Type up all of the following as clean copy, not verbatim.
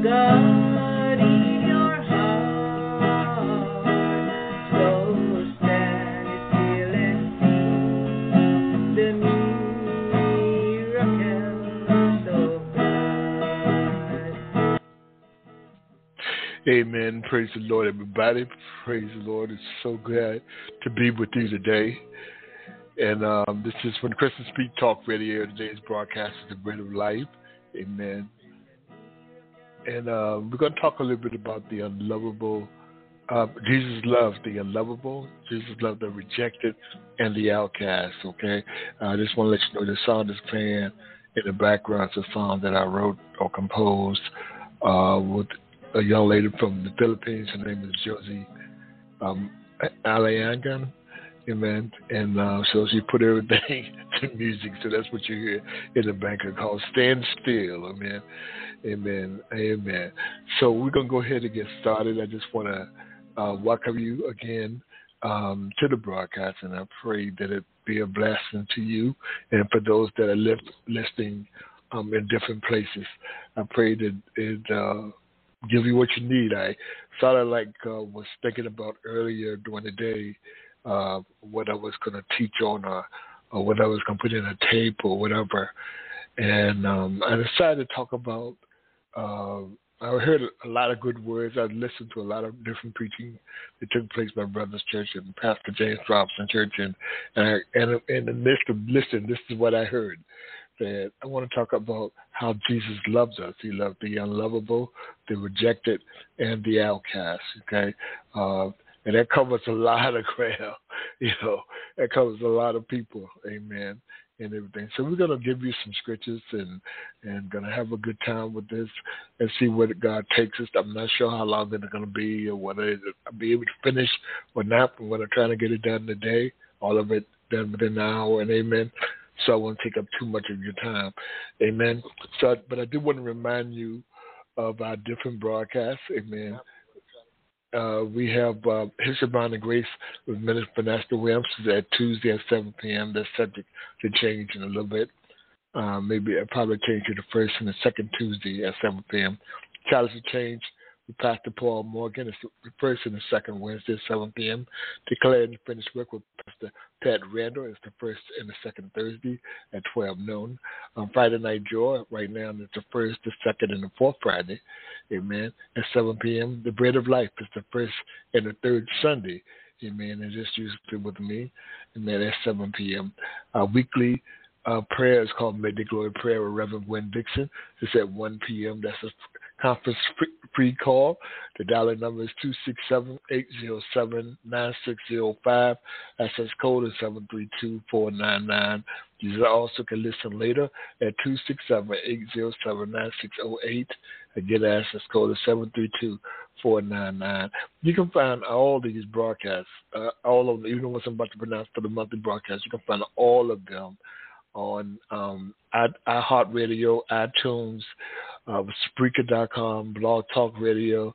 God in your heart. So stand still and see the miracles of God. Amen. Praise the Lord, everybody. Praise the Lord. It's so glad to be with you today. And this is when Christian Speak Talk Radio. Today's broadcast is the Bread of Life. Amen. And we're going to talk a little bit about the unlovable. Jesus loves the unlovable. Jesus loves the rejected and the outcast. Okay. I just want to let you know the song that's playing in the background is a song that I wrote or composed with a young lady from the Philippines. Her name is Josie Aliangan. Amen. And so she put everything to music. So that's what you hear in the background called Stand Still. Amen. Amen. Amen. So we're going to go ahead and get started. I just want to welcome you again to the broadcast, and I pray that it be a blessing to you and for those that are listening in different places. I pray that it give you what you need. I sort of was thinking about earlier during the day what I was going to teach on or what I was going to put in a tape or whatever. And I decided to talk about, I heard a lot of good words. I listened to a lot of different preaching that took place by Brothers Church and Pastor James Robinson Church. And in the midst of listening, this is what I heard. That I want to talk about how Jesus loves us. He loved the unlovable, the rejected, and the outcast. Okay, and that covers a lot of ground. That covers a lot of people. Amen, and everything. So we're going to give you some scriptures and going to have a good time with this and see where God takes us. I'm not sure how long it's going to be or whether I'll be able to finish or not. But we're trying to get it done today. All of it done within an hour. And amen. So I won't take up too much of your time. Amen. So, but I do want to remind you of our different broadcasts. Amen. We have History Bound and Grace with Minister Vanessa Williams at Tuesday at 7 p.m. That's subject to change in a little bit. Maybe I'll probably change it the first and the second Tuesday at 7 p.m. Challenge to Change with Pastor Paul Morgan. It's the first and the second Wednesday at 7 p.m. Declare and Finish Work with Pastor Pat Randall. It's the first and the second Thursday at 12 noon. Friday Night Joy, right now, it's the first, the second, and the fourth Friday. Amen. At 7 p.m. The Bread of Life is the first and the third Sunday. Amen. And just use it with me. Amen. At 7 p.m. Weekly prayer is called Midday Glory Prayer with Reverend Gwen Dixon. It's at 1 p.m. That's a conference free call. The dial number is 267-807-9605. Access code is 732-499. You also can listen later at 267-807-9608. Again, access code is 732-499. You can find all these broadcasts, all of them, even the ones I'm about to pronounce for the monthly broadcast, you can find all of them on iHeartRadio, iTunes, Spreaker.com, Blog Talk Radio,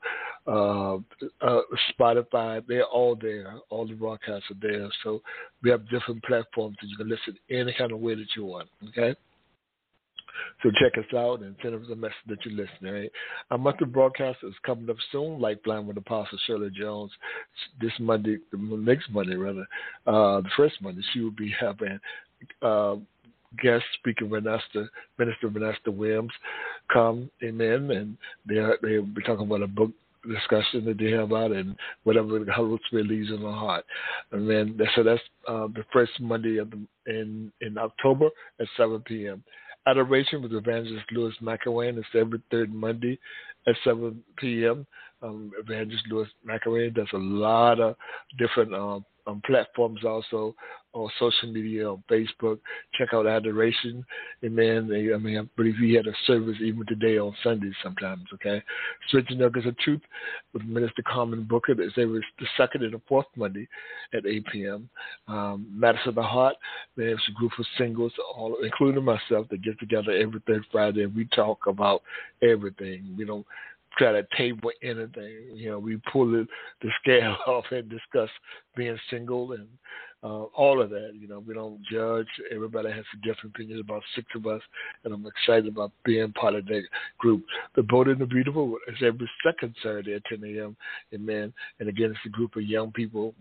Spotify. They're all there. All the broadcasts are there. So we have different platforms that you can listen any kind of way that you want. Okay? So check us out and send us a message that you're listening. Right? Our monthly broadcast is coming up soon, Lifeline with Apostle Shirley Jones. This Monday, the next Monday rather, the first Monday, she will be having guest speaker Minister Vanessa Williams come, amen, and they'll be talking about a book discussion that they have out and whatever the Holy Spirit leaves in their heart. Amen. So that's the first Monday in October at 7 p.m. Adoration with Evangelist Louis McElwain is every third Monday at 7 p.m. Evangelist Louis McElwain does a lot of different platforms also on social media, on Facebook. Check out Adoration. Amen. I believe he had a service even today on Sundays sometimes, okay? Switching Nuggets of Truth with Minister Carmen Booker is every the second and the fourth Monday at 8 p.m. Matters of the Heart, there's a group of singles, all including myself, that get together every third Friday, and we talk about everything. We don't try to table anything. We pull the scale off and discuss being single and all of that. We don't judge. Everybody has a different opinion. About 6 of us, and I'm excited about being part of that group. The Bold and the Beautiful is every second Saturday at 10 a.m. Amen. And again, it's a group of young people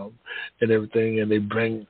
and everything, and they bring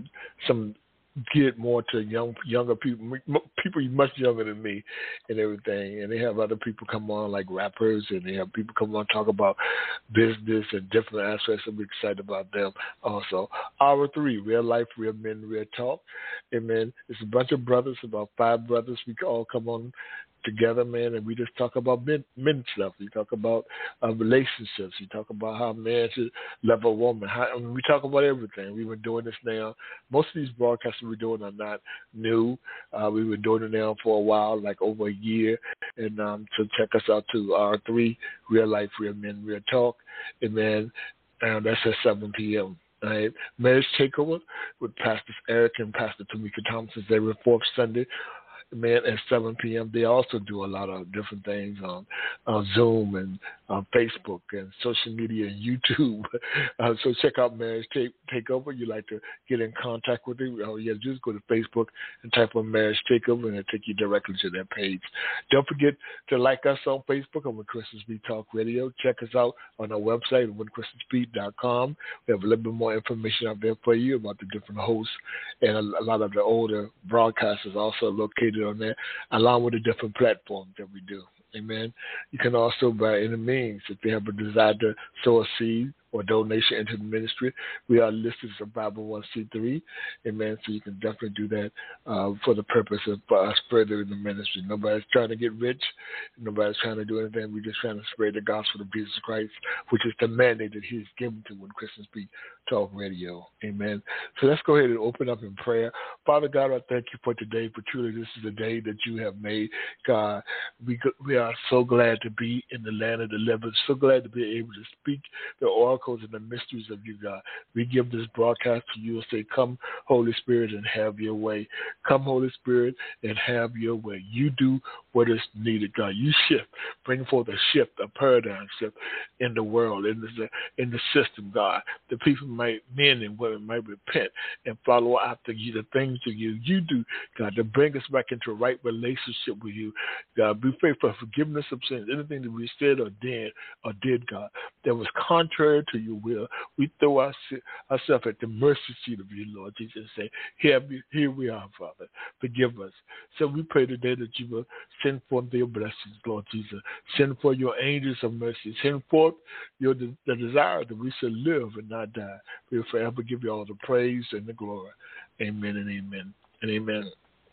some get more to younger people, people much younger than me and everything. And they have other people come on like rappers, and they have people come on talk about business and different aspects. I'm excited about them also. Hour 3, real life, real men, real talk. Amen. It's a bunch of brothers, about 5 brothers. We all come on together, man, and we just talk about men stuff. We talk about relationships. We talk about how a man should love a woman. We talk about everything. We've been doing this now. Most of these broadcasts we're doing are not new. We've been doing it now for a while, like over a year. And so check us out too. R3, Real Life, Real Men, Real Talk. And then that's at 7 p.m. All right. Marriage Takeover with Pastors Eric and Pastor Tamika Thompson every 4th Sunday. Man, at 7 p.m. They also do a lot of different things on Zoom and Facebook and social media and YouTube. So check out Marriage Takeover. You like to get in contact with it? Just go to Facebook and type on Marriage Takeover, and it'll take you directly to that page. Don't forget to like us on Facebook on When Christians Speak Talk Radio. Check us out on our website, whenchristianspeak.com. We have a little bit more information out there for you about the different hosts, and a lot of the older broadcasters also located on there, along with the different platforms that we do. Amen. You can also, by any means, if you have a desire to sow a seed or donation into the ministry, we are listed as a 501c3. Amen. So you can definitely do that for the purpose of us furthering the ministry. Nobody's trying to get rich. Nobody's trying to do anything. We're just trying to spread the gospel of Jesus Christ, which is the mandate that He's given to When Christians Speak Talk Radio. Amen. So let's go ahead and open up in prayer. Father God, I thank you for today, for truly this is a day that you have made. God, we are so glad to be in the land of the living, so glad to be able to speak the oracles and the mysteries of you, God. We give this broadcast to you and say, come, Holy Spirit, and have your way. Come, Holy Spirit, and have your way. You do what is needed, God. You shift, bring forth a shift, a paradigm shift in the world, in the system, God. The people men and women might repent and follow after you, the things that you do, God, to bring us back into a right relationship with you. God, we pray for forgiveness of sins, anything that we said or did, God, that was contrary to your will. We throw ourselves at the mercy seat of you, Lord Jesus, and say, here we are, Father. Forgive us. So we pray today that you will send forth your blessings, Lord Jesus. Send forth your angels of mercy. Send forth the desire that we should live and not die. We will forever give you all the praise and the glory. Amen and amen and amen.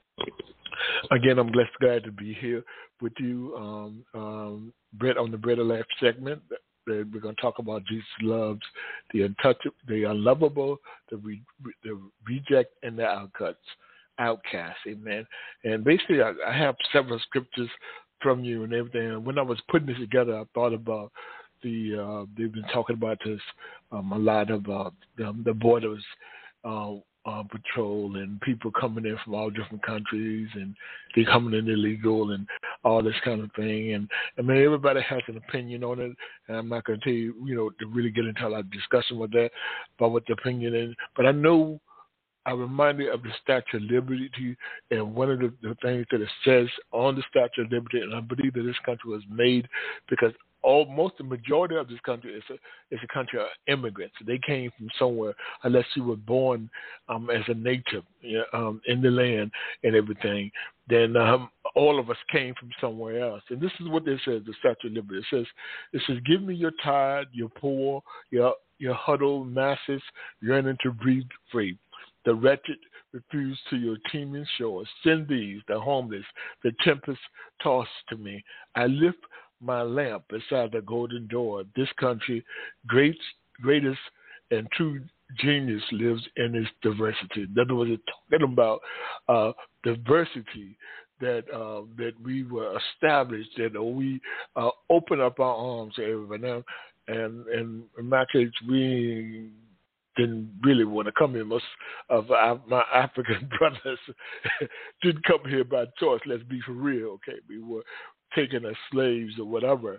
Again, I'm glad to be here with you, Brett, on the Bread of Life segment. We're going to talk about Jesus loves the untouchable, the unlovable, the reject, and the outcast. Amen. And basically, I have several scriptures from you and everything. And when I was putting this together, I thought about they've been talking about this a lot about the borders patrol and people coming in from all different countries, and they coming in illegal and all this kind of thing. And I mean, everybody has an opinion on it, and I'm not going to tell you, to really get into a lot of discussion with that about what the opinion is. But I know I'm reminded of the Statue of Liberty, and one of the things that it says on the Statue of Liberty, and I believe that this country was made because the majority of this country is a country of immigrants. They came from somewhere, unless you were born as a native in the land and everything. Then all of us came from somewhere else. And this is what it says, the Statue of Liberty. It says, give me your tired, your poor, your huddled masses yearning to breathe free. The wretched refuse to your teeming shores. Send these, the homeless, the tempest tossed to me. I lift my lamp beside the golden door. This country, greatest and true genius lives in its diversity. In other words, it's talking about diversity that we were established, that we open up our arms to everyone now. And in my case, we didn't really want to come here. Most of my African brothers didn't come here by choice. Let's be for real, okay? We were taken as slaves or whatever.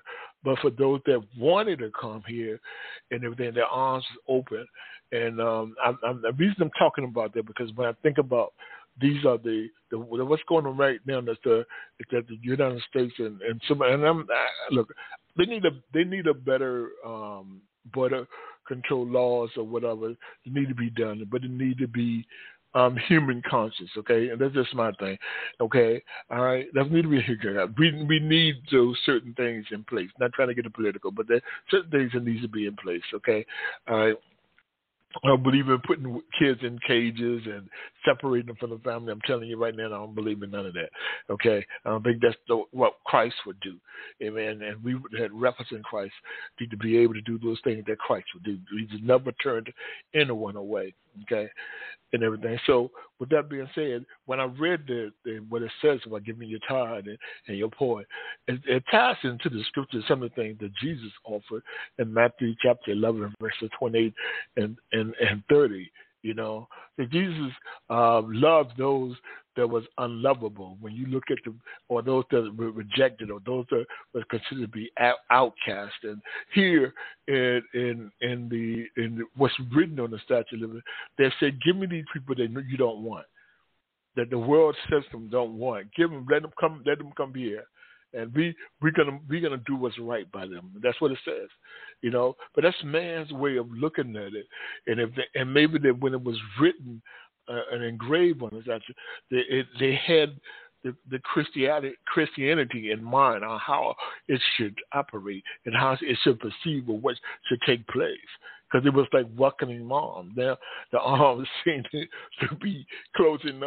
But for those that wanted to come here and everything, their arms is open. And the reason I'm talking about that because when I think about these are the what's going on right now is that the United States and look, they need a better border control laws or whatever need to be done, but it need to be human conscious, okay? And that's just my thing, okay? All right, that need to be here. We need those certain things in place. Not trying to get political, but there's certain things that needs to be in place, okay? All right. I don't believe in putting kids in cages and separating them from the family. I'm telling you right now, I don't believe in none of that. Okay, I don't think that's what Christ would do. Amen. And we had reference in Christ to be able to do those things that Christ would do. He just never turned anyone away. Okay, and everything. So with that being said, when I read what it says about giving your tithe and your poor, it ties into the scripture some of the things that Jesus offered in Matthew chapter 11, verses 28 and 30. You know, that Jesus loved those that was unlovable. When you look at or those that were rejected, or those that were considered to be outcast. And here in what's written on the Statue of Liberty, they said, "Give me these people that you don't want, that the world system don't want. Give them, let them come here." And we're gonna do what's right by them. That's what it says, you know. But that's man's way of looking at it. And maybe that when it was written and engraved on it, they had the Christianity in mind on how it should operate and how it should perceive or what should take place. Because it was like welcoming mom. Now the arms seem to be closing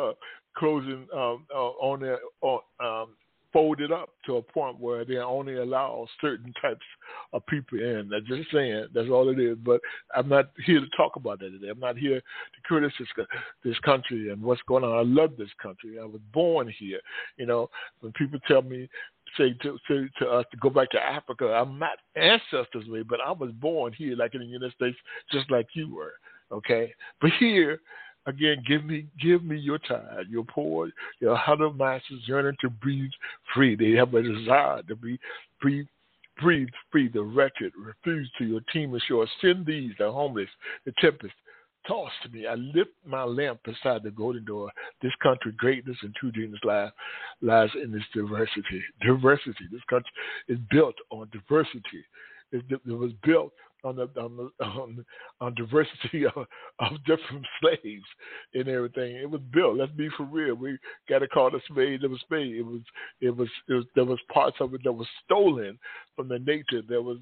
on their folded up to a point where they only allow certain types of people in. I'm just saying, that's all it is. But I'm not here to talk about that today. I'm not here to criticize this country and what's going on. I love this country. I was born here. You know, when people tell me, say to us to go back to Africa, I'm not ancestors way, but I was born here, like in the United States, just like you were. Okay, but here. Again, give me your tithe, your poor, your hundred masters yearning to breathe free. They have a desire to breathe free. The wretched refuse to your team ashore. Send these, the homeless, the tempest. Toss to me. I lift my lamp beside the golden door. This country, greatness and true genius lies in this diversity. Diversity. This country is built on diversity. It was built on diversity of different slaves and everything. It was built. Let's be for real. We got to call the spade a spade. It was there was parts of it that was stolen from the nature. That was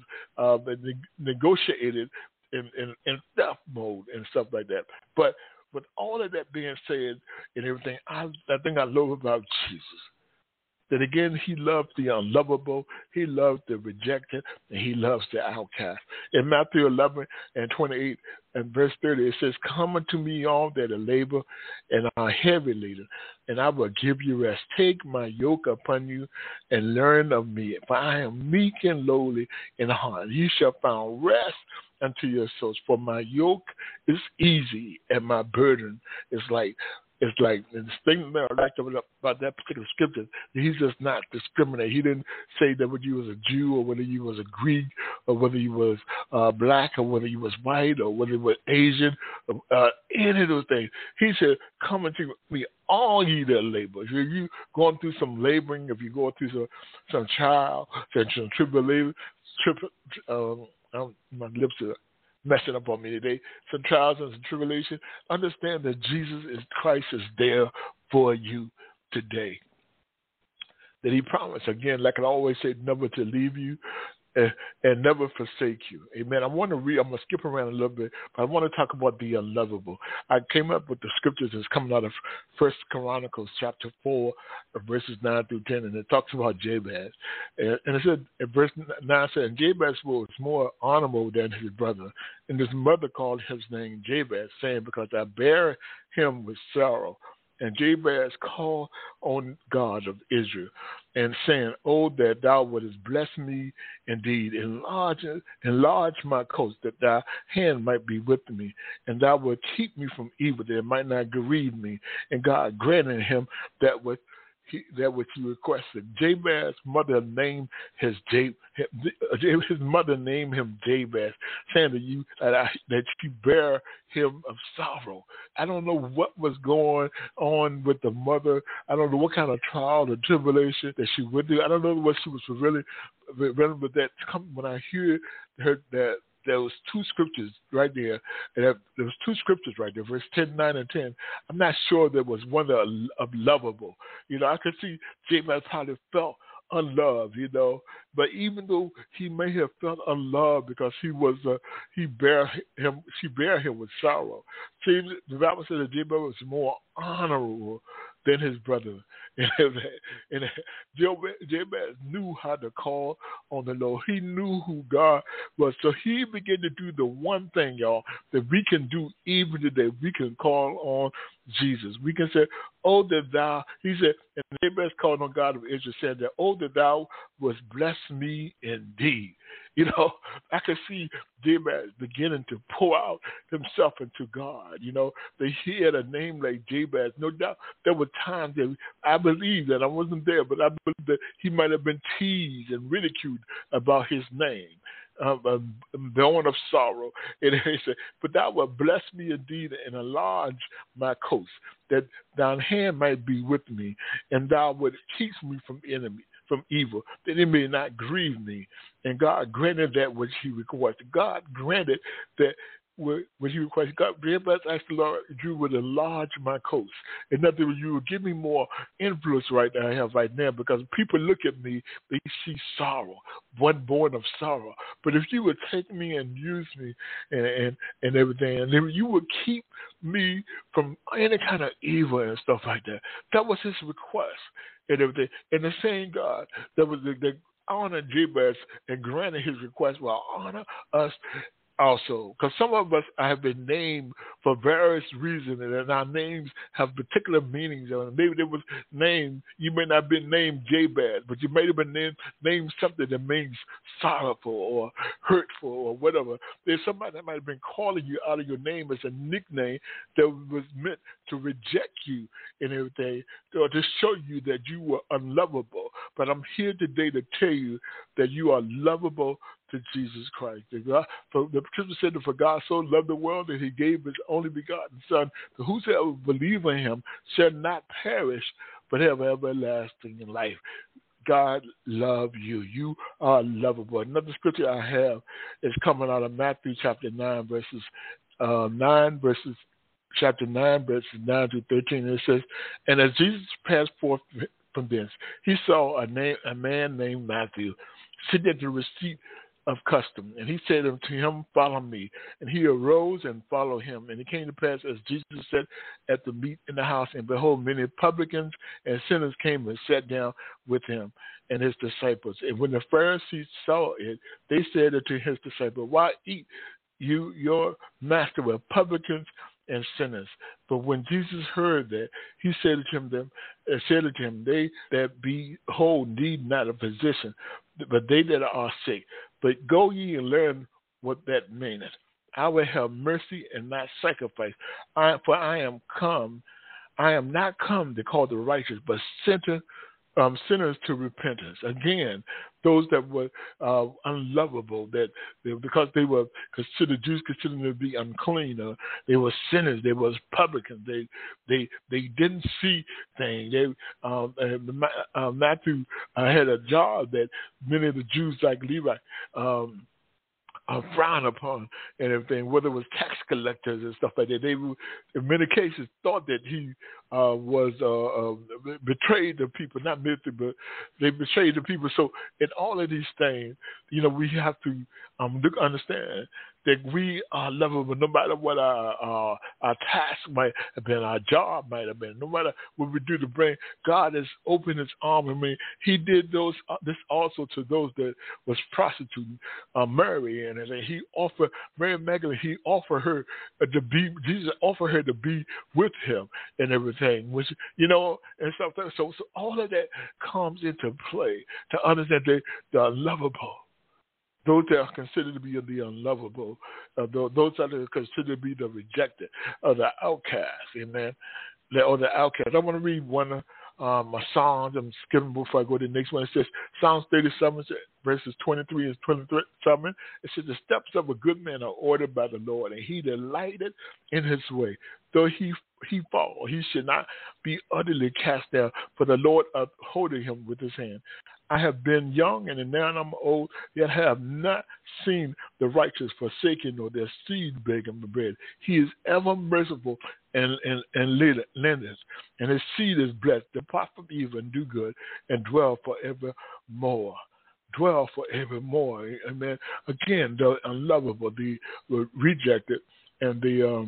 negotiated in theft mode and stuff like that. But with all of that being said and everything, I think I love about Jesus. That again, he loved the unlovable, he loved the rejected, and he loves the outcast. In Matthew 11 and 28 and verse 30, it says, "Come unto me all that are labor and are heavy laden, and I will give you rest. Take my yoke upon you and learn of me, for I am meek and lowly in heart. You shall find rest unto your souls. For my yoke is easy and my burden is light." It's like the thing that I liked about that particular scripture, he does not discriminate. He didn't say that whether you was a Jew or whether you was a Greek or whether you was black or whether you was white or whether you was Asian, any of those things. He said, "Come unto me, all ye that labor." If you going through some laboring, if you're going through some trial, some tribulation, my lips are messing up on me today, some trials and some tribulation, understand that Christ is there for you today. That he promised, again, like I always say, never to leave you and never forsake you. Amen. I'm going to skip around a little bit, but I want to talk about the unlovable. I came up with the scriptures that's coming out of 1 Chronicles chapter 4, verses 9 through 10, and it talks about Jabez. And it said, in verse 9 said, "And Jabez was more honorable than his brother, and his mother called his name Jabez, saying, because I bear him with sorrow. And Jabez called on God of Israel, and saying, Oh, that thou wouldest bless me indeed, enlarge my coast, that thy hand might be with me, and thou wilt keep me from evil, that it might not grieve me. And God granted him that what that which he requested. Jabez's mother named his mother named him Jabez, saying to you that she bear him of sorrow. I don't know what was going on with the mother. I don't know what kind of trial or tribulation that she went through. I don't know what she was really, but that when I hear her that. There was two scriptures right there. And there was two scriptures right there, verse 10, 9, and 10. I'm not sure there was one of lovable. I could see Jabez probably felt unloved, But even though he may have felt unloved because she bare him with sorrow. See, the Bible says that Jabez was more honorable than his brother. And Jabez knew how to call on the Lord. He knew who God was. So he began to do the one thing, y'all, that we can do even today. We can call on Jesus. We can say, oh, that thou, he said, and Jabez called on God of Israel, said that, oh, that thou wouldst bless me indeed. I could see Jabez beginning to pour out himself into God. They hear a name like Jabez. No doubt there were times that I believe that I wasn't there, but I believe that he might have been teased and ridiculed about his name. Born of sorrow. And he said, but thou wilt bless me indeed and enlarge my coast, that thine hand might be with me, and thou would keep me from evil, that it may not grieve me. And God granted that which he requested. God granted that what he requested. God asked the Lord, you would enlarge my coast. In other words, you would give me more influence right now I have right now, because people look at me, they see sorrow, one born of sorrow. But if you would take me and use me and everything, and then you would keep me from any kind of evil and stuff like that. That was his request and everything. And the same God that was the honor Jabez and granted his request will honor us also, because some of us have been named for various reasons, and our names have particular meanings. Maybe there was named, you may not have been named Jabez, but you may have been named something that means sorrowful or hurtful or whatever. There's somebody that might have been calling you out of your name as a nickname that was meant to reject you and everything, or to show you that you were unlovable. But I'm here today to tell you that you are lovable to Jesus Christ. The scripture said that for God so loved the world that he gave his only begotten Son, that whosoever believes in him shall not perish, but have everlasting life. God love you. You are lovable. Another scripture I have is coming out of Matthew chapter 9, verses chapter 9, verses 9 to 13. And it says, and as Jesus passed forth from thence, he saw a man named Matthew sitting at the receipt of custom. And he said unto him, follow me. And he arose and followed him. And it came to pass, as Jesus sat at the meat in the house, and behold, many publicans and sinners came and sat down with him and his disciples. And when the Pharisees saw it, they said unto his disciples, why eat you your master with publicans and sinners? But when Jesus heard that, he said unto him, they that be whole need not a physician, but they that are sick. But go ye and learn what that meaneth. I will have mercy and not sacrifice. For I am not come to call the righteous, but sinners to repentance. Again, those that were unlovable, because they were Jews considered to be unclean. They were sinners. They were publicans. They didn't see things. Matthew had a job that many of the Jews, like Levi, frowned upon and everything, whether it was tax collectors and stuff like that. They, in many cases, thought that he betrayed the people, not military, but they betrayed the people. So in all of these things, we have to understand that we are lovable no matter what our task might have been, our job might have been, no matter what we do to bring. God has opened his arm. I mean, he did this also to those that was prostituting, Mary, and he offered Mary Magdalene. He offered her to be. Jesus offered her to be with him and everything, which and stuff. So all of that comes into play to understand that they are lovable. Those that are considered to be the unlovable, those that are considered to be the rejected, or the outcast, amen, or the outcast. I want to read one my Psalms. I'm skipping before I go to the next one. It says Psalms 37, verses 23 and 27. It says, the steps of a good man are ordered by the Lord, and he delighted in his way. Though he fall, he should not be utterly cast down, for the Lord upholding him with his hand. I have been young, and now I'm old, yet have not seen the righteous forsaken, nor their seed begging for bread. He is ever merciful and lendeth, and his seed is blessed. Depart from evil and do good, and dwell forevermore. Dwell forevermore. Amen. Again, the unlovable, the rejected, and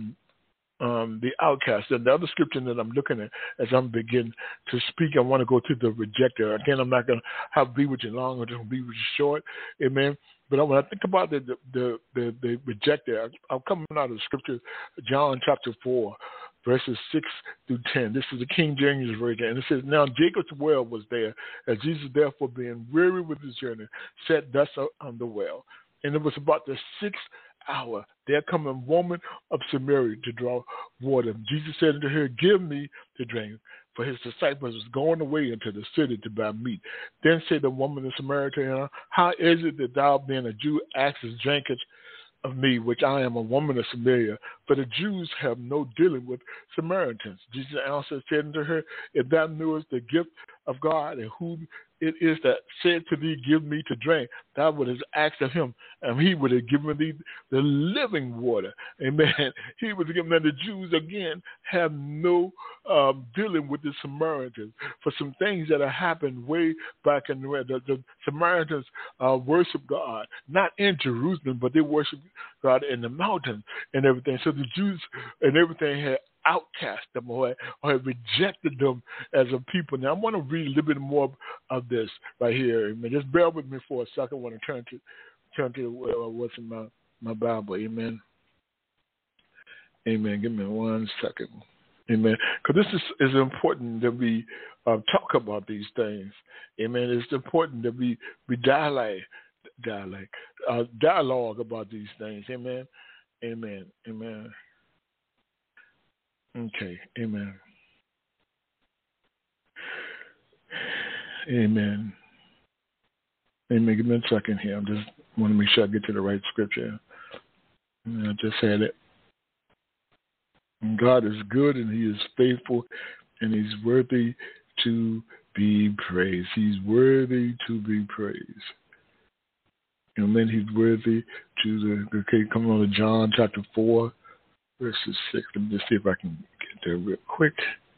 the outcast. And the other scripture that I'm looking at as I'm beginning to speak, I want to go to the rejecter. Again, I'm not going to be with you long, or just be with you short. Amen. But when I think about the rejecter, I'm coming out of the scripture, John chapter 4, verses 6 through 10. This is the King James Version. And it says, now Jacob's well was there, as Jesus, therefore, being weary with his journey, sat thus on the well. And it was about the 6th hour. There come a woman of Samaria to draw water. Jesus said unto her, give me to drink. For his disciples was going away into the city to buy meat. Then said the woman of Samaria to him, how is it that thou, being a Jew, askest drinkest of me, which I am a woman of Samaria? For the Jews have no dealing with Samaritans. Jesus answered, said unto her, if thou knewest the gift of God, and who it is that said to thee, give me to drink, thou would have asked of him, and he would have given thee the living water. Amen. He would have given them. The Jews, again, have no dealing with the Samaritans for some things that have happened way back in the Samaritans worship God, not in Jerusalem, but they worship God in the mountains and everything. So the Jews and everything had outcast them or have rejected them as a people. Now I want to read a little bit more of this right here. Amen. Just bear with me for a second. I want to turn to what's in my Bible. Amen. Amen. Give me 1 second. Amen. Because this is important that we talk about these things. Amen. It's important that we dialogue about these things. Amen. Amen. Amen. Okay, amen. Amen. Amen. Give me a second here. I just want to make sure I get to the right scripture. I just had it. And God is good, and he is faithful, and he's worthy to be praised. He's worthy to be praised. And then he's worthy come on to John chapter 4. Verses 6. Let me just see if I can get there real quick.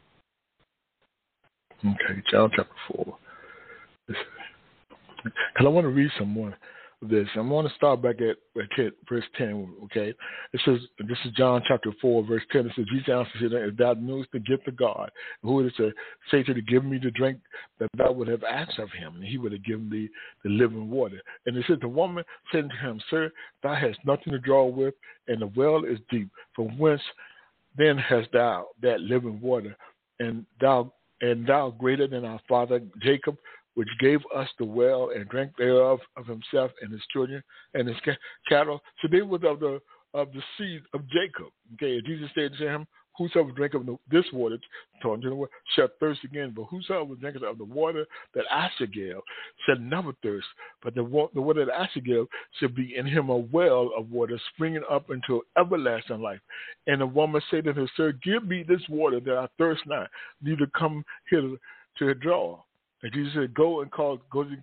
Okay, John chapter 4. Because I want to read some more of this. I want to start back at verse 10, okay? It says, this is John chapter 4, verse 10. It says, Jesus answered, if thou knewest the gift of God, who would have said to thee, give me to drink, that thou would have asked of him, and he would have given thee the living water. And it says, the woman said to him, sir, thou hast nothing to draw with, and the well is deep. From whence then hast thou that living water? And thou greater than our father Jacob, which gave us the well and drank thereof of himself and his children and his cattle. So they was of the seed of Jacob. Okay, and Jesus said to him, whosoever drink of this water, talking to the word, shall thirst again. But whosoever drinketh of the water that I shall give shall never thirst. But the water that I shall give shall be in him a well of water springing up into everlasting life. And the woman said to him, sir, give me this water that I thirst not, neither come hither to draw. And Jesus said, go and call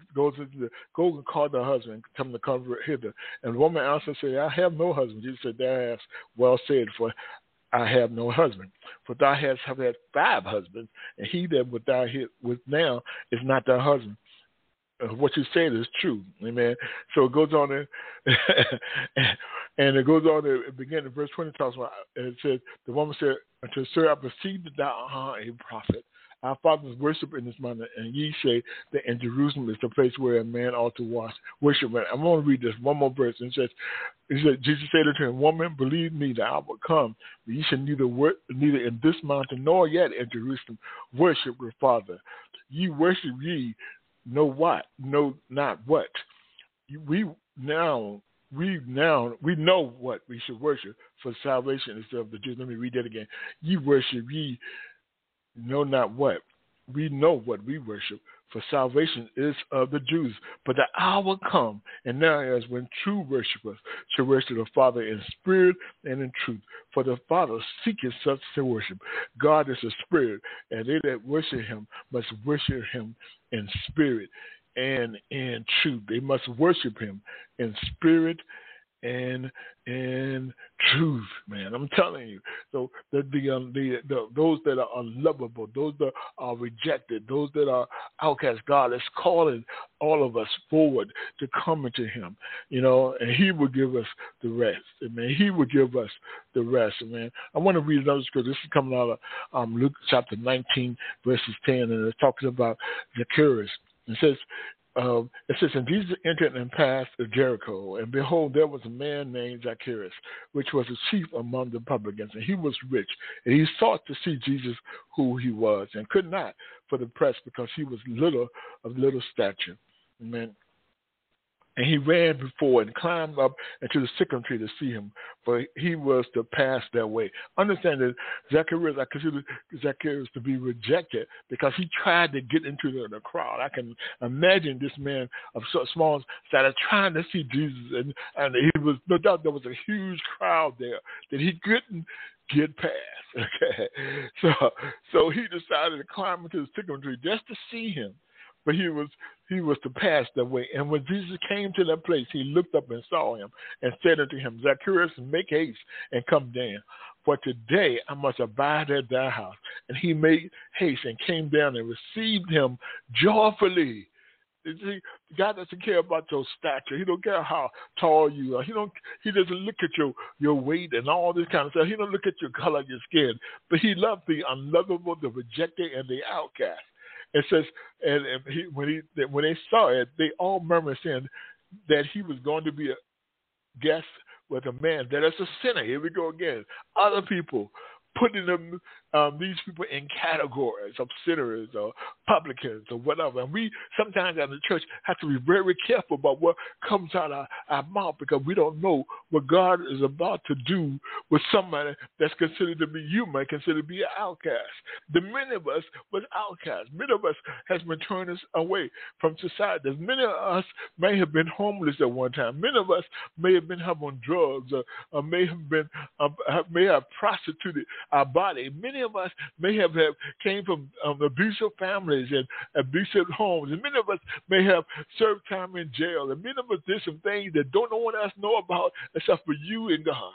the husband, come to come hither. And the woman answered and said, I have no husband. Jesus said, thou hast well said, for I have no husband. For thou hast had 5 husbands, and he that thou with now is not thy husband. What you said is true. Amen. So it goes on there, and it goes on there, beginning in verse 20, talks about, and it says, the woman said unto sir, I perceive that thou art a prophet. Our fathers worship in this mountain, and ye say that in Jerusalem is the place where a man ought to worship. I'm going to read this one more verse. And it says, Jesus said unto him, woman, believe me that I will come, but ye shall neither in this mountain nor yet in Jerusalem worship your Father. Ye worship ye know not what. We know what we should worship, for salvation is of the Jews. Let me read that again. Ye worship ye know not what. we know what we worship, for salvation is of the Jews. But the hour come, and now is when true worshipers shall worship the Father in spirit and in truth. For the Father seeketh such to worship. God is a spirit, and they that worship him must worship him in spirit and in truth. They must worship him in spirit and in truth, man. I'm telling you. So those that are unlovable, those that are rejected, those that are outcasts, God is calling all of us forward to come into him, and he will give us the rest. Amen. He will give us the rest, man. I want to read another scripture. This is coming out of Luke chapter 19, verses 10, and it's talking about Zacchaeus. It says, and Jesus entered and passed through Jericho, and behold, there was a man named Zacchaeus, which was a chief among the publicans, and he was rich, and he sought to see Jesus, who he was, and could not for the press, because he was of little stature. Amen. And he ran before and climbed up into the sycamore tree to see him, for he was to pass that way. Understand that Zacchaeus, I consider Zacchaeus to be rejected because he tried to get into the crowd. I can imagine this man of so small stature trying to see Jesus, and he was, no doubt there was a huge crowd there that he couldn't get past. Okay, so he decided to climb into the sycamore tree just to see him. But he was to pass that way. And when Jesus came to that place, he looked up and saw him and said unto him, Zacchaeus, make haste and come down, for today I must abide at thy house. And he made haste and came down and received him joyfully. You see, God doesn't care about your stature. He don't care how tall you are. He doesn't look at your weight and all this kind of stuff. He don't look at your color of your skin. But he loved the unlovable, the rejected, and the outcast. It says, when they saw it, they all murmured, saying that he was going to be a guest with a man that is a sinner. Here we go again. Other people putting them, these people in categories of sinners or publicans or whatever. And we sometimes in the church have to be very careful about what comes out of our mouth, because we don't know what God is about to do with somebody that's considered to be, you might consider to be an outcast. The many of us was outcasts. Many of us has been turned us away from society. Many of us may have been homeless at one time. Many of us may have been on drugs or may have prostituted our body. Many of us may have came from abusive families and abusive homes, and many of us may have served time in jail, and many of us did some things that don't no one else know about except for you and God.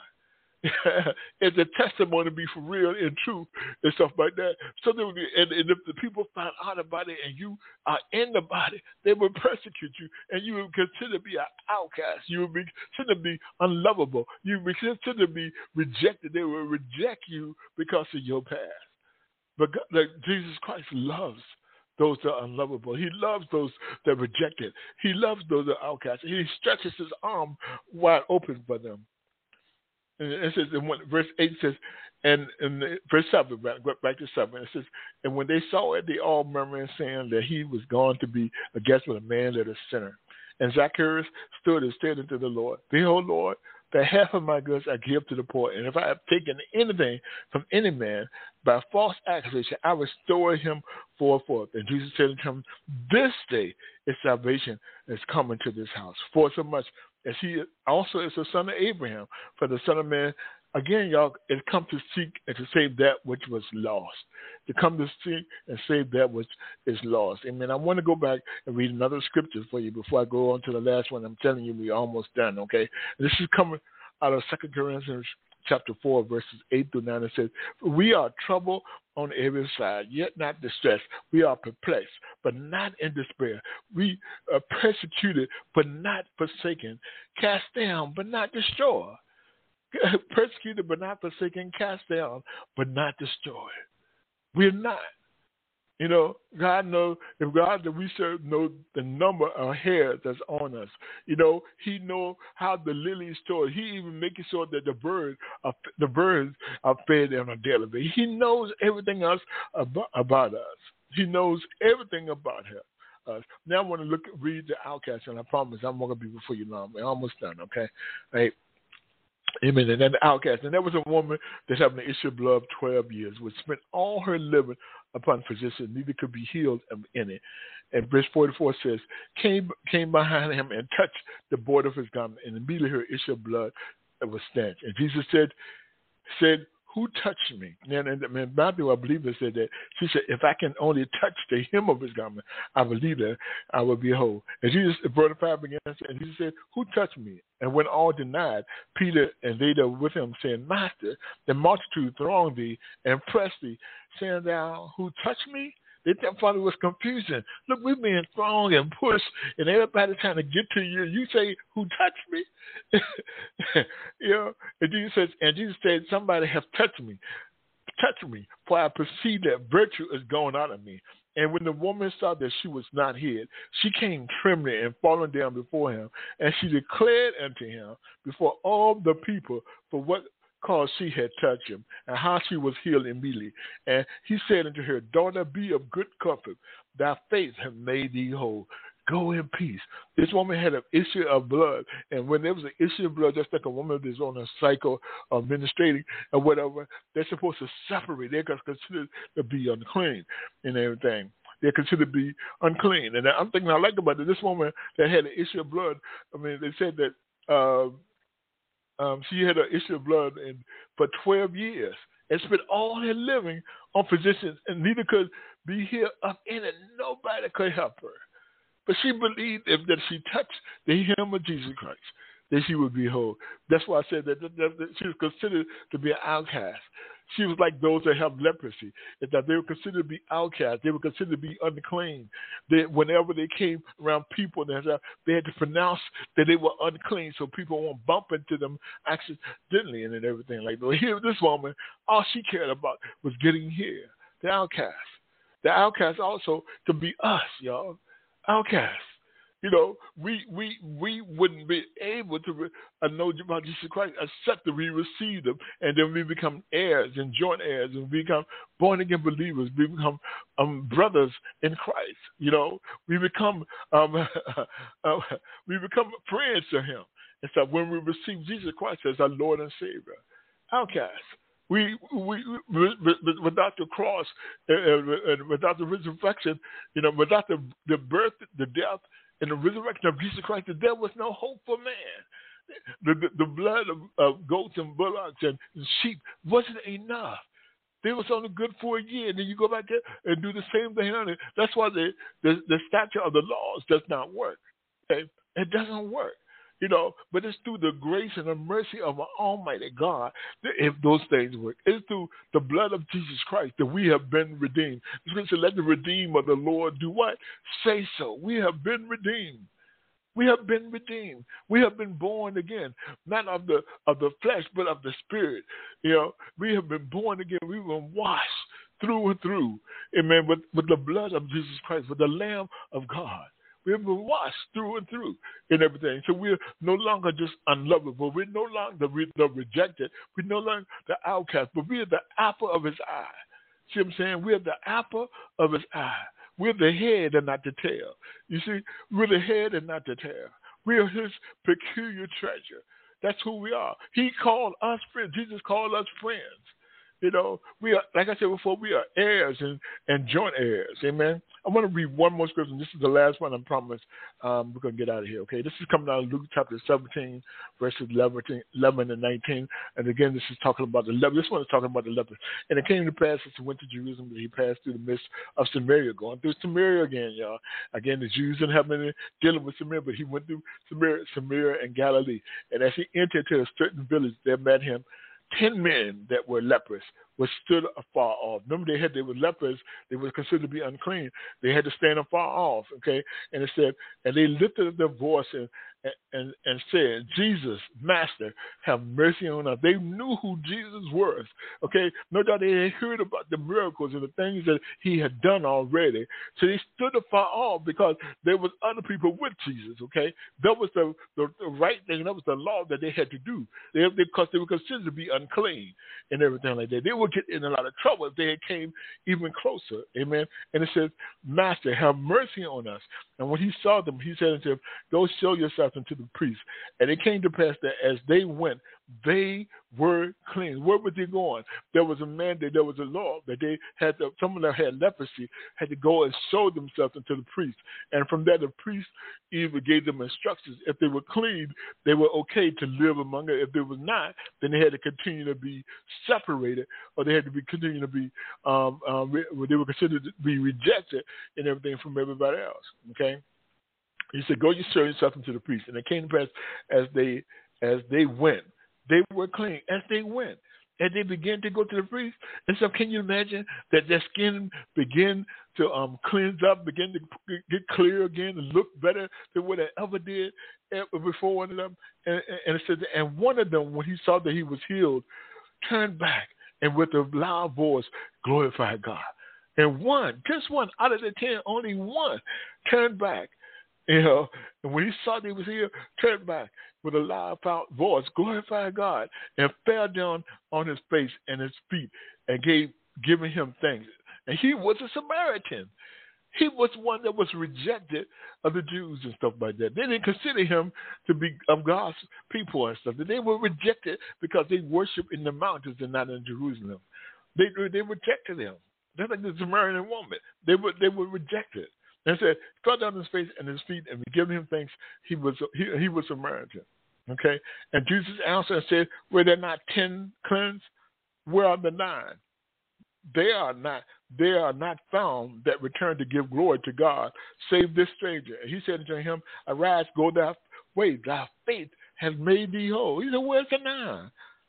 It's a testimony to be for real and true and stuff like that. So and if the people find out about it and you are in the body, they will persecute you, and you will consider to be an outcast. You will be considered to be unlovable. You will be considered to be rejected. They will reject you because of your past. But God, Jesus Christ loves those that are unlovable. He loves those that are rejected. He loves those that are outcasts. He stretches his arm wide open for them. And it says, verse 8 says, and verse 7, back to 7, it says, and when they saw it, they all murmured, saying that he was going to be a guest with a man that is sinner. And Zacchaeus stood and said unto the Lord, behold, Lord, the half of my goods I give to the poor, and if I have taken anything from any man by false accusation, I restore him fourfold. And Jesus said unto him, this day is salvation is coming to this house, for so much as he also is the son of Abraham. For the Son of Man, again, y'all, is come to seek and to save that which was lost. To come to seek and save that which is lost. Amen. I want to go back and read another scripture for you before I go on to the last one. I'm telling you, we're almost done, okay? This is coming out of 2 Corinthians chapter 4, verses 8 through 9. It says, we are troubled on every side, yet not distressed. We are perplexed, but not in despair. We are persecuted, but not forsaken. Cast down, but not destroyed. Persecuted, but not forsaken. Cast down, but not destroyed. We're not. You know, God knows, if God that we serve knows the number of hairs that's on us. You know, he knows how the lilies store. He even making sure that the birds are fed on a daily basis. He knows everything else about us. He knows everything about us. Now I want to read the outcast, and I promise I'm not going to be before you long. We're almost done, okay? All right. Amen. And then the outcast. And there was a woman that had an issue of blood 12 years, which spent all her living upon physician, neither could be healed of any. And verse 44 says, came behind him and touched the border of his garment, and immediately her issue of blood was stench. And Jesus said, who touched me? And Matthew, I believe, it said that. She said, if I can only touch the hem of his garment, I believe that I will be whole. And Jesus, verse 5 began, and Jesus said, who touched me? And when all denied, Peter and they that were with him, saying, Master, the multitude thronged thee and pressed thee, saying, thou who touched me? They thought it was confusing. Look, we're being thrown and pushed, and everybody trying to get to you. You say, who touched me? And Jesus said, somebody have touched me. Touch me, for I perceive that virtue is going out of me. And when the woman saw that she was not hid, she came trembling and falling down before him, and she declared unto him before all the people for what cause she had touched him, and how she was healed immediately. And he said unto her, daughter, be of good comfort. Thy faith hath made thee whole. Go in peace. This woman had an issue of blood, and when there was an issue of blood, just like a woman that's on a cycle of menstruating or whatever, they're supposed to separate. They're considered to be unclean and everything. They're considered to be unclean. And I'm thinking, I like about it. This woman that had an issue of blood, I mean, they said that she had an issue of blood for 12 years and spent all her living on physicians, and neither could be healed of any. Nobody could help her. But she believed that she touched the hem of Jesus Christ, that she would be whole. That's why I said that she was considered to be an outcast. She was like those that have leprosy, that they were considered to be outcasts. They were considered to be unclean. Whenever they came around people, they had to pronounce that they were unclean so people won't bump into them accidentally and everything like that. Here, this woman, all she cared about was getting here. The outcast. The outcast also to be us, y'all. Outcasts. We wouldn't be able to know about Jesus Christ except that we receive them, and then we become heirs and joint heirs, and we become born again believers. We become brothers in Christ. We become friends to Him. And so when we receive Jesus Christ as our Lord and Savior, outcasts. We without the cross, without the resurrection, without the birth, the death, and the resurrection of Jesus Christ, there was no hope for man. The blood of goats and bullocks and sheep wasn't enough. They was only good for a year, and then you go back there and do the same thing. That's why the statute of the laws does not work. Okay? It doesn't work. But it's through the grace and the mercy of our Almighty God that if those things work. It's through the blood of Jesus Christ that we have been redeemed. The scripture, let the redeemed of the Lord do what? Say so. We have been redeemed. We have been redeemed. We have been born again, not of the flesh, but of the Spirit. We have been born again. We've been washed through and through. Amen. With the blood of Jesus Christ, with the Lamb of God. We have been washed through and through and everything. So we're no longer just unlovable. We're no longer the rejected. We're no longer the outcast, but we are the apple of His eye. See what I'm saying? We're the apple of His eye. We're the head and not the tail. You see, we're the head and not the tail. We are His peculiar treasure. That's who we are. He called us friends. Jesus called us friends. We are, like I said before, we are heirs and joint heirs. Amen. I want to read one more scripture. This is the last one, I promise. We're going to get out of here, okay? This is coming out of Luke chapter 17, verses 11 and 19. And again, this is talking about the leper. This one is talking about the leper. And it came to pass as he went to Jerusalem that he passed through the midst of Samaria, going through Samaria again, y'all. Again, the Jews didn't have any dealing with Samaria, but he went through Samaria and Galilee. And as he entered to a certain village, there met him 10 men that were lepers, which stood afar off. Remember, they were lepers. They were considered to be unclean. They had to stand afar off, okay? And it said, and they lifted up their voice and said, Jesus, Master, have mercy on us. They knew who Jesus was, okay? No doubt they had heard about the miracles and the things that He had done already. So they stood afar off because there was other people with Jesus, okay? That was the right thing. That was the law that they had to do because they were considered to be unclean and everything like that. They would get in a lot of trouble if they had came even closer, amen? And it says, Master, have mercy on us. And when He saw them, He said unto them, go show yourself unto the priest. And it came to pass that as they went, they were clean. Where were they going? There was a mandate, there was a law that they had to, someone that had leprosy had to go and show themselves unto the priest. And from there, the priest either gave them instructions. If they were clean, they were okay to live among it. If they were not, then they had to continue to be separated, or they had to be continue to be, they were considered to be rejected and everything from everybody else. Okay? He said, go you show yourself unto the priest. And it came to pass as they went. They were clean as they went. And they began to go to the priest. And so can you imagine that their skin began to cleanse up, begin to get clear again and look better than what it ever did before one of them? And it says, and one of them, when he saw that he was healed, turned back and with a loud voice glorified God. And one, just one out of the 10, only one turned back. And when he saw that he was here, turned back with a loud voice, glorified God, and fell down on his face and his feet and giving him thanks. And he was a Samaritan. He was one that was rejected of the Jews and stuff like that. They didn't consider him to be of God's people and stuff. They were rejected because they worshiped in the mountains and not in Jerusalem. They rejected him. Just like the Samaritan woman. They were rejected. And said, fell down on his face and his feet, and we give him thanks. He was Samaritan. Okay? And Jesus answered and said, were there not 10 cleansed? Where are the 9? They are not found that return to give glory to God, save this stranger. And he said unto him, arise, go thy way, thy faith has made thee whole. He said, where's the 9?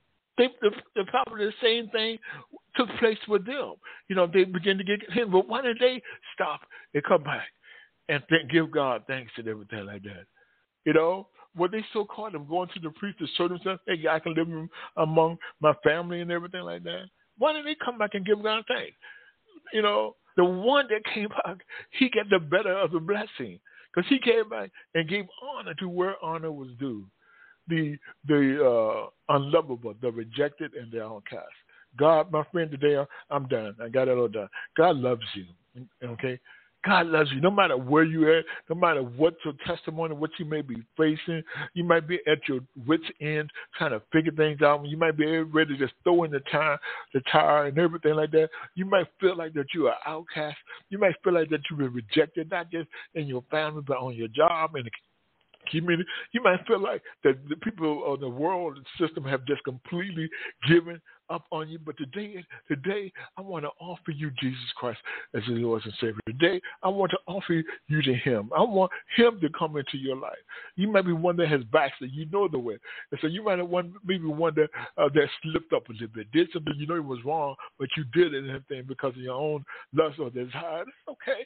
The probably the same thing took place with them. They began to get him, but why did they stop and come back and give God thanks and everything like that? Were they so caught of going to the priest to show themselves, hey, I can live among my family and everything like that? Why didn't they come back and give God thanks? The one that came back, he got the better of the blessing because he came back and gave honor to where honor was due. The unlovable, the rejected, and the outcast. God, my friend, today I'm done. I got it all done. God loves you. Okay? God loves you no matter where you're at, no matter what your testimony, what you may be facing. You might be at your wit's end trying to figure things out. You might be ready to just throw in the tire and everything like that. You might feel like that you are outcast. You might feel like that you've been rejected, not just in your family, but on your job and the community. You might feel like that the people of the world system have just completely given up on you. But today, I want to offer you Jesus Christ as your Lord and Savior. Today, I want to offer you to Him. I want Him to come into your life. You might be one that has backslid. You know the way. And so you might have maybe one that slipped up a little bit, did something you know it was wrong, but you did it and everything because of your own lust or desire. It's okay.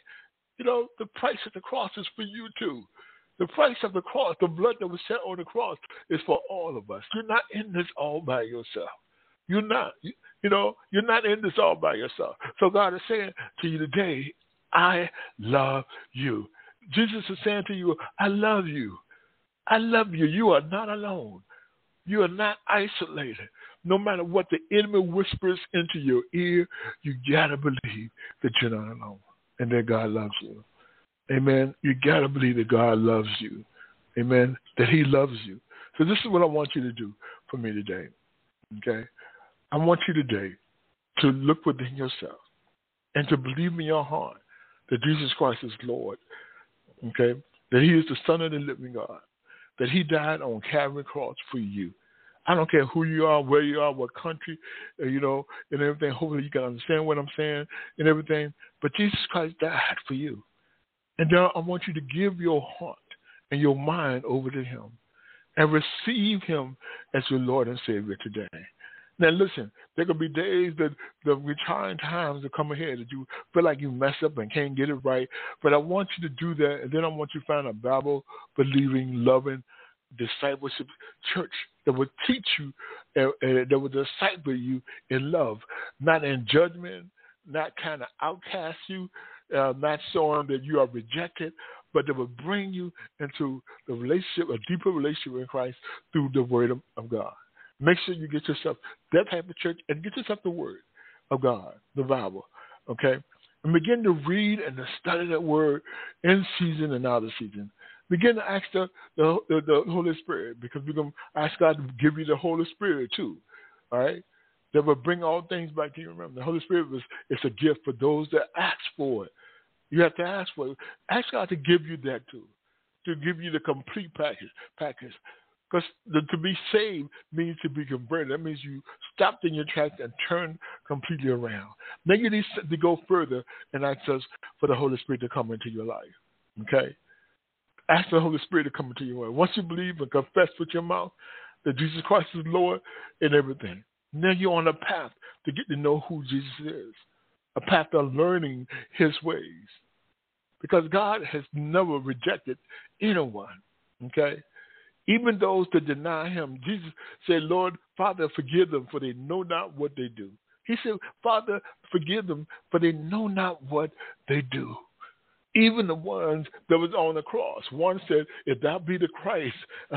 The price of the cross is for you too. The price of the cross, the blood that was shed on the cross is for all of us. You're not in this all by yourself. You're not. You're not in this all by yourself. So God is saying to you today, I love you. Jesus is saying to you, I love you. I love you. You are not alone. You are not isolated. No matter what the enemy whispers into your ear, you got to believe that you're not alone and that God loves you. Amen. You got to believe that God loves you. Amen. That He loves you. So this is what I want you to do for me today. Okay? I want you today to look within yourself and to believe in your heart that Jesus Christ is Lord. Okay? That He is the Son of the living God. That He died on Calvary cross for you. I don't care who you are, where you are, what country, and everything. Hopefully you can understand what I'm saying and everything. But Jesus Christ died for you. And now I want you to give your heart and your mind over to Him and receive Him as your Lord and Savior today. Now listen, there could be days that the trying times that come ahead that you feel like you mess up and can't get it right. But I want you to do that, and then I want you to find a Bible-believing, loving, discipleship church that will teach you, that will disciple you in love, not in judgment, not kind of outcast you, not showing that you are rejected, but that will bring you into the relationship, a deeper relationship with Christ through the Word of God. Make sure you get yourself that type of church and get yourself the Word of God, the Bible, okay? And begin to read and to study that Word in season and out of season. Begin to ask the Holy Spirit, because we're going to ask God to give you the Holy Spirit too. All right? That will bring all things back to you. Remember, the Holy Spirit it's a gift for those that ask for it. You have to ask for it. Ask God to give you that too, to give you the complete package. Because to be saved means to be converted. That means you stopped in your tracks and turned completely around. Then you need to go further and ask us for the Holy Spirit to come into your life. Okay? Ask the Holy Spirit to come into your life. Once you believe and confess with your mouth that Jesus Christ is Lord and everything, now you're on a path to get to know who Jesus is, a path of learning his ways. Because God has never rejected anyone, okay? Even those that deny him. Jesus said, Lord, Father, forgive them, for they know not what they do. He said, Father, forgive them, for they know not what they do. Even the ones that was on the cross. One said, if thou be the Christ,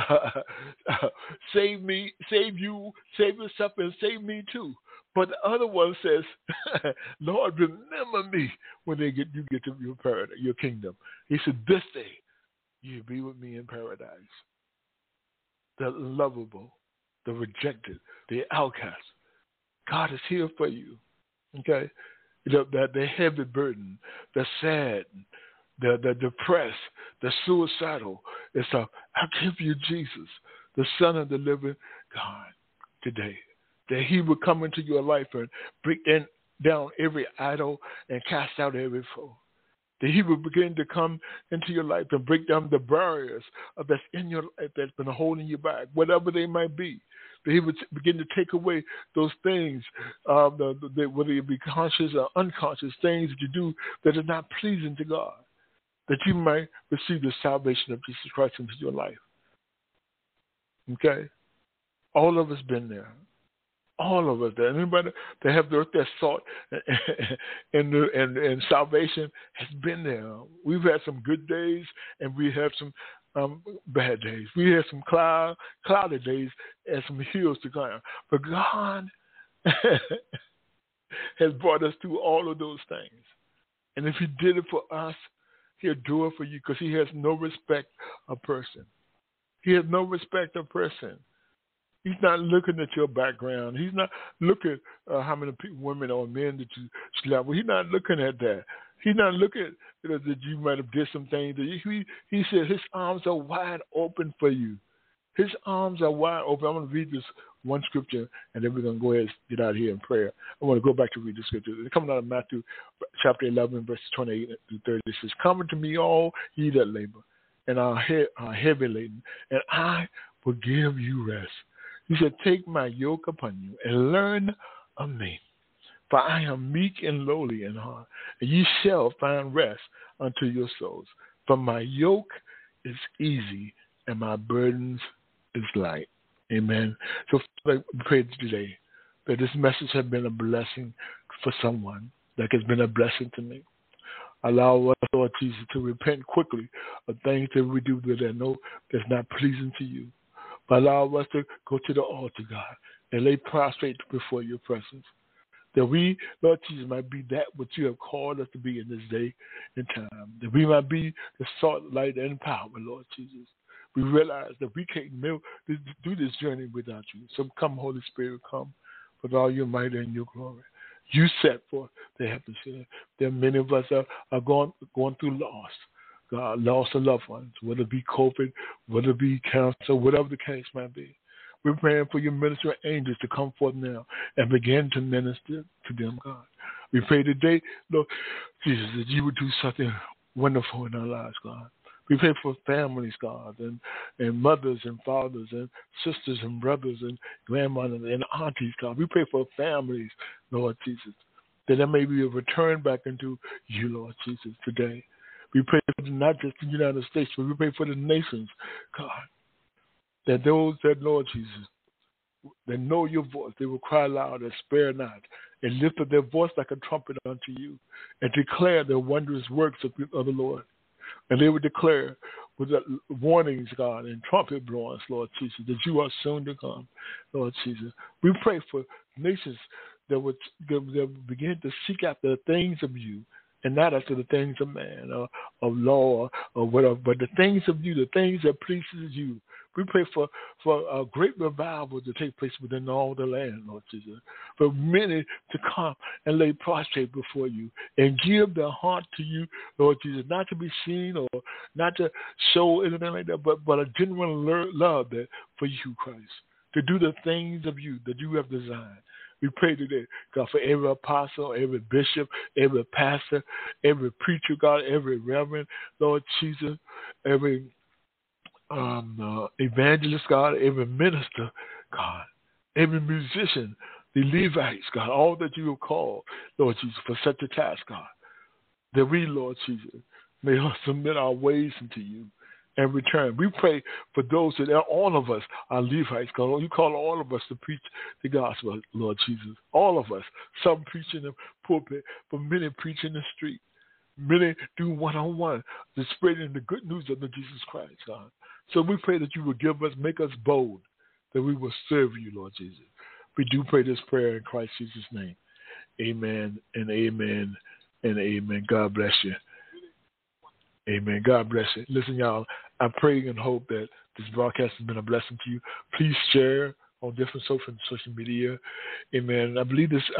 save me, save you, save yourself, and save me too. But the other one says, Lord, remember me when you get to your paradise, your kingdom. He said, this day you'll be with me in paradise. The lovable, the rejected, the outcast. God is here for you. Okay? The heavy burden, the sad, the depressed, the suicidal. I give you Jesus, the Son of the living God, today. That he would come into your life and break down every idol and cast out every foe. That he would begin to come into your life and break down the barriers that's in your life that's been holding you back, whatever they might be. That he would begin to take away those things, whether it be conscious or unconscious things that you do that are not pleasing to God, that you might receive the salvation of Jesus Christ into your life. Okay? All of us been there. All of us. Anybody that have their thought and salvation has been there. We've had some good days and we have some bad days. We had some cloudy days and some hills to climb. But God has brought us through all of those things. And if he did it for us, he'll do it for you, because he has no respect of person. He has no respect of person. He's not looking at your background. He's not looking at how many women or men that you slept with. He's not looking at that. He's not looking at that you might have did some things. He said his arms are wide open for you. His arms are wide open. I'm going to read this one scripture, and then we're going to go ahead and get out of here in prayer. I want to go back to read the scripture. It's coming out of Matthew chapter 11, verses 28 through 30. It says, come unto me all ye that labor and are heavy laden, and I will give you rest. He said, take my yoke upon you and learn of me. For I am meek and lowly in heart, and ye shall find rest unto your souls. For my yoke is easy and my burdens is light. Amen. So I pray today that this message has been a blessing for someone, like it's been a blessing to me. Allow us, Lord Jesus, to repent quickly of things that we do that's not pleasing to you. But allow us to go to the altar, God, and lay prostrate before your presence. That we, Lord Jesus, might be that what you have called us to be in this day and time. That we might be the salt, light, and power, Lord Jesus. We realize that we can't do this journey without you. So come, Holy Spirit, come with all your might and your glory. You set forth the heavens here. There are many of us are going through loss. God, loss of loved ones, whether it be COVID, whether it be cancer, whatever the case might be. We're praying for your ministering angels to come forth now and begin to minister to them, God. We pray today, Lord Jesus, that you would do something wonderful in our lives, God. We pray for families, God, and mothers and fathers and sisters and brothers and grandmothers and aunties, God. We pray for families, Lord Jesus, that there may be a return back into you, Lord Jesus, today. We pray for not just the United States, but we pray for the nations, God, that those that, Lord Jesus, that know your voice, they will cry loud and spare not, and lift up their voice like a trumpet unto you, and declare the wondrous works of the Lord. And they would declare with the warnings, God, and trumpet blowings, Lord Jesus, that you are soon to come, Lord Jesus. We pray for nations that would begin to seek after the things of you and not after the things of man or of law or whatever, but the things of you, the things that pleases you. We pray for a great revival to take place within all the land, Lord Jesus, for many to come and lay prostrate before you and give their heart to you, Lord Jesus, not to be seen or not to show anything like that, but a genuine love that for you, Christ, to do the things of you that you have designed. We pray today, God, for every apostle, every bishop, every pastor, every preacher, God, every reverend, Lord Jesus, every evangelist, God, every minister, God, every musician, the Levites, God, all that you have called, Lord Jesus, for such a task, God, that we, Lord Jesus, may submit our ways unto you and return. We pray for those that all of us are Levites, God. You call all of us to preach the gospel, Lord Jesus. All of us. Some preach in the pulpit, but many preach in the street. Many do one-on-one, to spreading the good news of the Jesus Christ, God. So we pray that you will make us bold, that we will serve you, Lord Jesus. We do pray this prayer in Christ Jesus' name. Amen and amen and amen. God bless you. Amen. God bless you. Listen, y'all, I pray and hope that this broadcast has been a blessing to you. Please share on different social media. Amen. I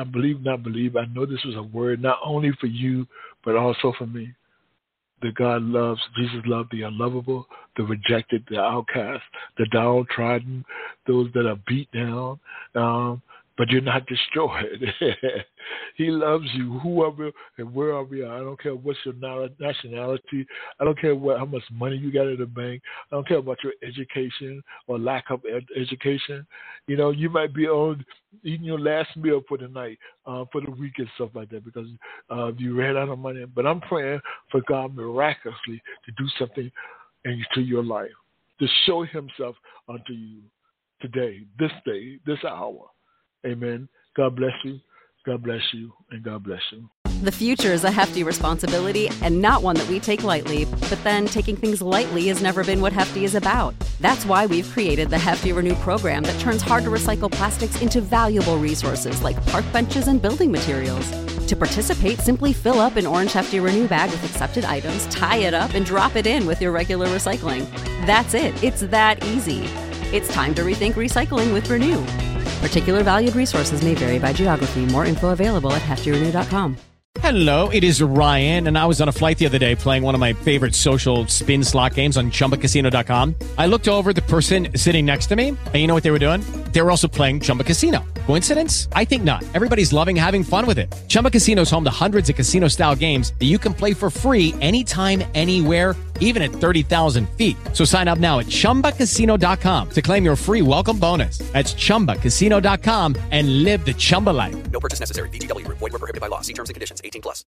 know this was a word not only for you, but also for me. That God loves, Jesus loved the unlovable, the rejected, the outcast, the downtrodden, those that are beat down, but you're not destroyed. He loves you, whoever and wherever you are. I don't care what's your nationality. I don't care how much money you got in the bank. I don't care about your education or lack of education. You know, you might be eating your last meal for the night, for the week and stuff like that because you ran out of money. But I'm praying for God miraculously to do something into your life, to show himself unto you today, this day, this hour. Amen. God bless you. God bless you. And God bless you. The future is a hefty responsibility and not one that we take lightly. But then taking things lightly has never been what Hefty is about. That's why we've created the Hefty Renew program that turns hard-to-recycle plastics into valuable resources like park benches and building materials. To participate, simply fill up an orange Hefty Renew bag with accepted items, tie it up, and drop it in with your regular recycling. That's it. It's that easy. It's time to rethink recycling with Renew. Particular valued resources may vary by geography. More info available at heftyrenew.com. Hello, it is Ryan, and I was on a flight the other day playing one of my favorite social spin slot games on ChumbaCasino.com. I looked over at the person sitting next to me, and you know what they were doing? They were also playing Chumba Casino. Coincidence? I think not. Everybody's loving having fun with it. Chumba Casino is home to hundreds of casino-style games that you can play for free anytime, anywhere, even at 30,000 feet. So sign up now at ChumbaCasino.com to claim your free welcome bonus. That's ChumbaCasino.com and live the Chumba life. No purchase necessary. VGW. Void where prohibited by law. See terms and conditions. 18+.